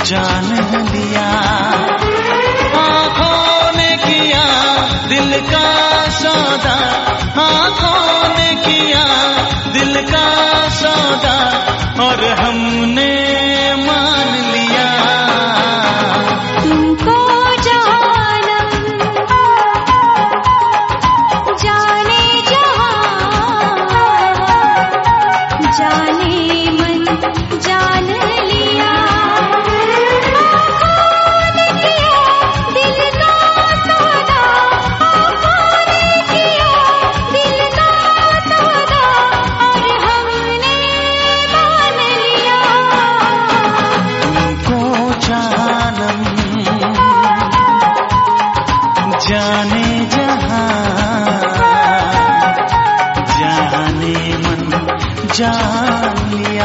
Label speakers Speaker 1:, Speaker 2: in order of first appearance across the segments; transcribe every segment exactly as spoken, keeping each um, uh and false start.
Speaker 1: जान लिया। आँखों ने किया दिल का सौदा, आँखों ने किया दिल का सौदा, और हमने मान लिया।
Speaker 2: तुमको जानम जाने जहां, जाने मन जान लिया। आँखों ने किया दिल का सौदा, आँखों ने किया दिल का सौदा, और हमने मान लिया।
Speaker 1: तुमको जानम जाने जहां, जाने मन जान लिया।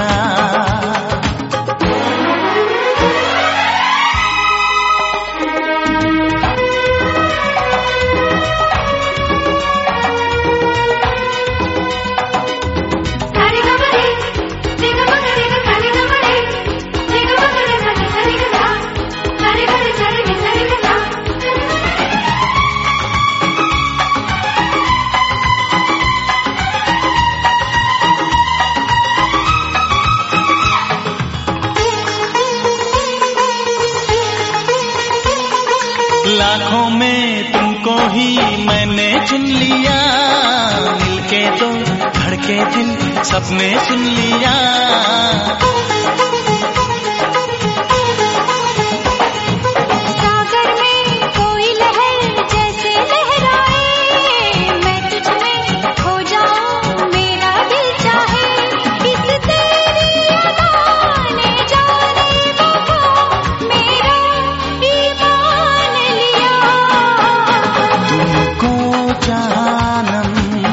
Speaker 2: सारे गमरे दिग मगरे ग सारे गमरे दिग मगरे सारे सारे ग सा सारे गरे सारे ग सारे ग सा।
Speaker 1: लाखों में तुमको ही मैंने चुन लिया, मिलके तो धड़के दिल सबने सुन लिया।
Speaker 2: सागर में कोई लहर जैसे लहराए, मैं तुझ में खो जाऊं मेरा दिल चाहे। इस तेरी अदा ने जाने वफा मेरा ईमान लिया।
Speaker 1: तुमको जानम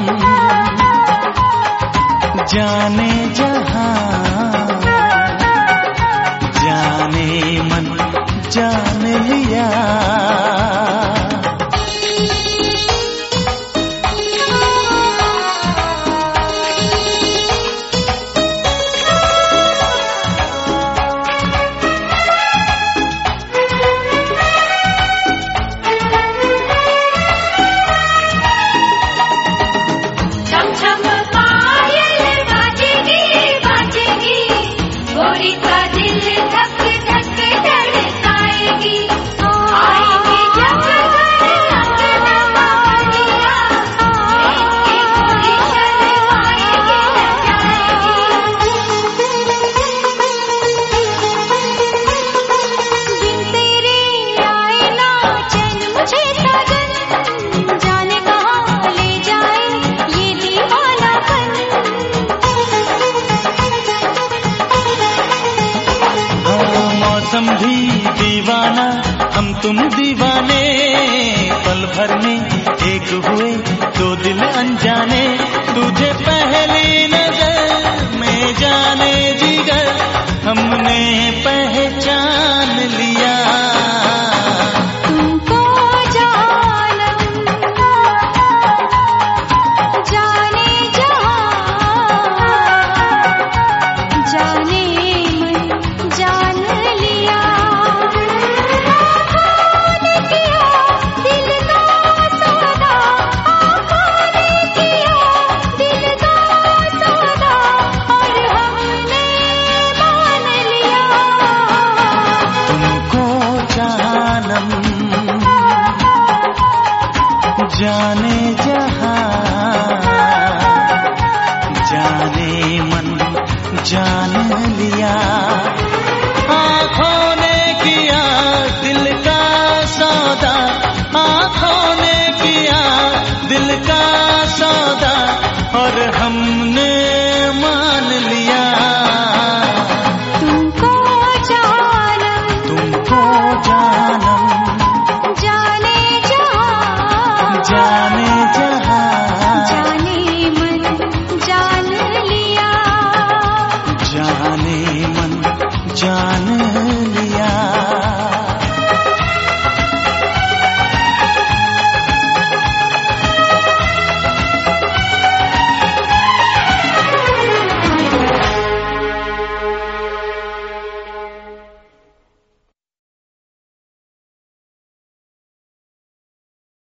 Speaker 1: जाने जहां, जाने मन जान लिया।
Speaker 2: छम छम पायल बाजेगी बाजेगी, गोरी का दिल धक धक धड़काएगी। आएगी जब घर अंगना वालिया, लेके गोरी शर्माएगी लजाएगी। बिन तेरे आए ना चैन मुझे साजन, जाने कहाँ ले जाए ये दीवानापन।
Speaker 1: हाँ, मौसम भी दीवाना, हम तुम दीवाने, पल भर में एक हुए दो दिल अनजाने। तुझे पहली नजर में जाने जिगर हमने पहचान लिया।
Speaker 2: तुमको जानम जाने जहां, जाने मन जान लिया। आँखों ने किया दिल का सौदा, आँखों ने किया दिल का सौदा, और हमने मान लिया।
Speaker 1: तुमको जानम जाने जहां, जाने मन जान लिया।